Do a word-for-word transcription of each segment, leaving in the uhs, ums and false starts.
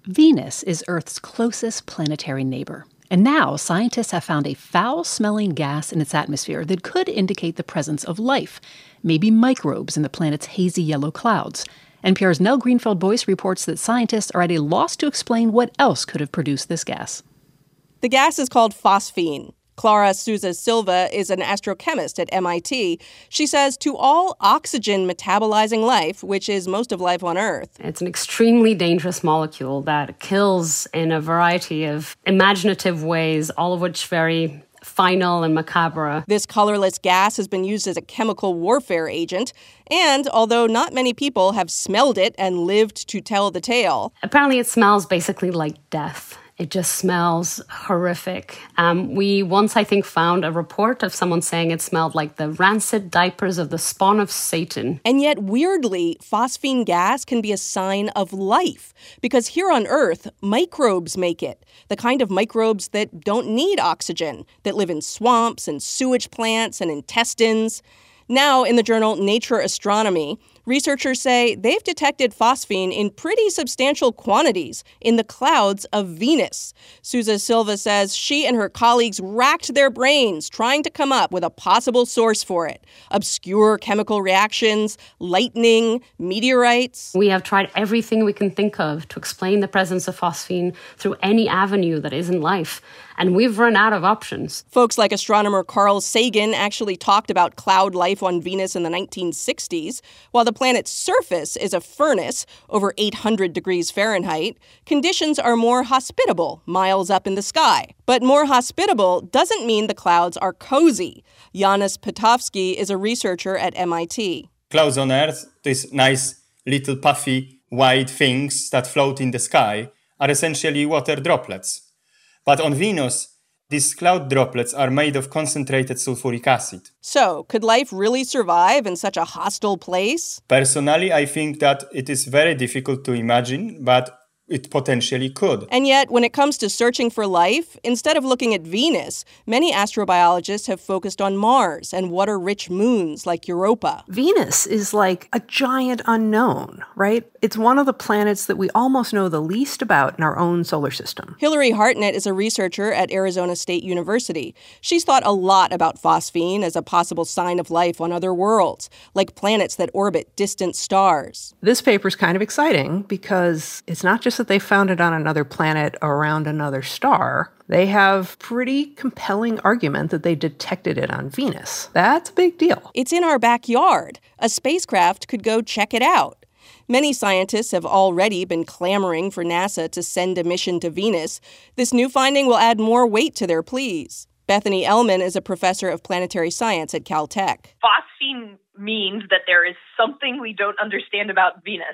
Venus is Earth's closest planetary neighbor. And now scientists have found a foul-smelling gas in its atmosphere that could indicate the presence of life, maybe microbes in the planet's hazy yellow clouds. N P R's Nell Greenfeld-Boyce reports that scientists are at a loss to explain what else could have produced this gas. The gas is called phosphine. Clara Souza Silva is an astrochemist at M I T. She says to all oxygen metabolizing life, which is most of life on Earth, it's an extremely dangerous molecule that kills in a variety of imaginative ways, all of which very final and macabre. This colorless gas has been used as a chemical warfare agent, and although not many people have smelled it and lived to tell the tale, apparently it smells basically like death. It just smells horrific. Um, we once, I think, found a report of someone saying it smelled like the rancid diapers of the spawn of Satan. And yet, weirdly, phosphine gas can be a sign of life. Because here on Earth, microbes make it. The kind of microbes that don't need oxygen, that live in swamps and sewage plants and intestines. Now, in the journal Nature Astronomy, researchers say they've detected phosphine in pretty substantial quantities in the clouds of Venus. Souza Silva says she and her colleagues racked their brains trying to come up with a possible source for it. Obscure chemical reactions, lightning, meteorites. We have tried everything we can think of to explain the presence of phosphine through any avenue that isn't life. And we've run out of options. Folks like astronomer Carl Sagan actually talked about cloud life on Venus in the nineteen sixties. While the planet's surface is a furnace, over eight hundred degrees Fahrenheit, conditions are more hospitable, miles up in the sky. But more hospitable doesn't mean the clouds are cozy. Janusz Pitowski is a researcher at M I T. Clouds on Earth, these nice little puffy white things that float in the sky, are essentially water droplets. But on Venus, these cloud droplets are made of concentrated sulfuric acid. So, could life really survive in such a hostile place? Personally, I think that it is very difficult to imagine, but it potentially could. And yet, when it comes to searching for life, instead of looking at Venus, many astrobiologists have focused on Mars and water-rich moons like Europa. Venus is like a giant unknown, right? It's one of the planets that we almost know the least about in our own solar system. Hillary Hartnett is a researcher at Arizona State University. She's thought a lot about phosphine as a possible sign of life on other worlds, like planets that orbit distant stars. This paper's kind of exciting because it's not just that they found it on another planet around another star. They have pretty compelling argument that they detected it on Venus. That's a big deal. It's in our backyard. A spacecraft could go check it out. Many scientists have already been clamoring for NASA to send a mission to Venus. This new finding will add more weight to their pleas. Bethany Ellman is a professor of planetary science at Caltech. Phosphine means that there is something we don't understand about Venus.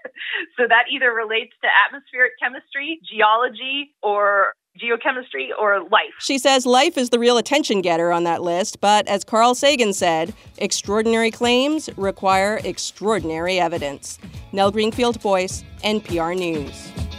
So that either relates to atmospheric chemistry, geology, or geochemistry, or life. She says life is the real attention getter on that list, but as Carl Sagan said, extraordinary claims require extraordinary evidence. Nell Greenfeld-Boyce, N P R News.